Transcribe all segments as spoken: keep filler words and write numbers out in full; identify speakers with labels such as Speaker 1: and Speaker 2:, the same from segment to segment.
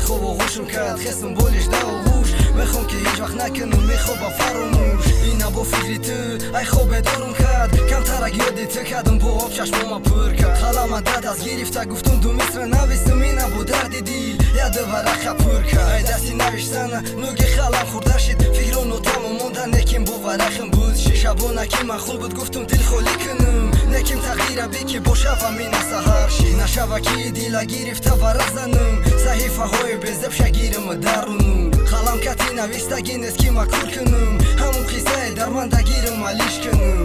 Speaker 1: خوب آغوشم کرد خستم بولش در آغوش میخوام که هیچ وقت نکنم میخوابم فراموش اینا با فکری تو ای خوب دارم کرد کم ترک یادی تو کردم با آب چشمام پر کرد خلام داد از گرفته گفتم دو مصر نویستم اینا با درد دیل یاد ورق پر کرد ای دستی نوشتن نوگی خلام خورده شد فکر و نوتم و موندن نکیم با ورقم بود شبا نکیم مخول بود گفتم دل خالی کنم نکیم تغییر بی که باشه و می نسهر شی نشوه که دیل گرفته ورق زنم صحیفه های بزب شگیرم درونم خلام کتی نویستگی نیست که مکور کنم همون قصه در من دگیرم ملیش کنم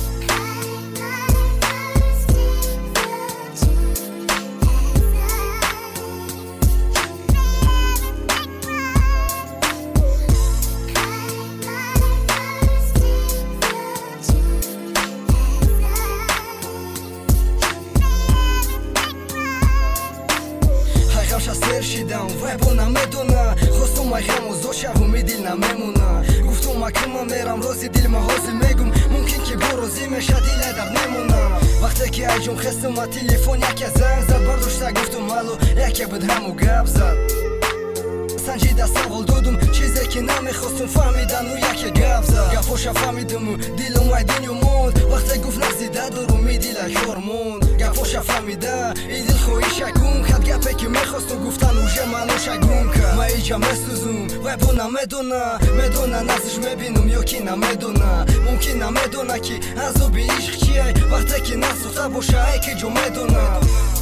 Speaker 1: سر شدم و با نمیدونه خواستم مایخم و زود شب و می دل نمیمونه گفتم اکرم میرم روزی دل محاضی میگم ممکن که با روزی میشه دیل در نمونه وقتی که ایجون خستم و تلفن یکی زنگ زد برداشته گفتم مالو یکی بود همو گپ زد سنجیده سوال دادم چیزی که نمیخواستم فهمیدن و یکی گپ زد گپاشا فهمیدم و دلم وای دنیا موند وقتی گفت نزیده دارم می دیل یار موند گپاشا فهمیده ای دل خویی شگون کرد گپی که میخواستم گفتن اوشه منو شگون کرد ما ایجا میسوزم وای با نمیدونه میدونه نزش میبینم یا کی نمیدونه ممکن نمیدونه که عذاب عشق چیه وقتی که نسوخته باشه ای که جو میدونه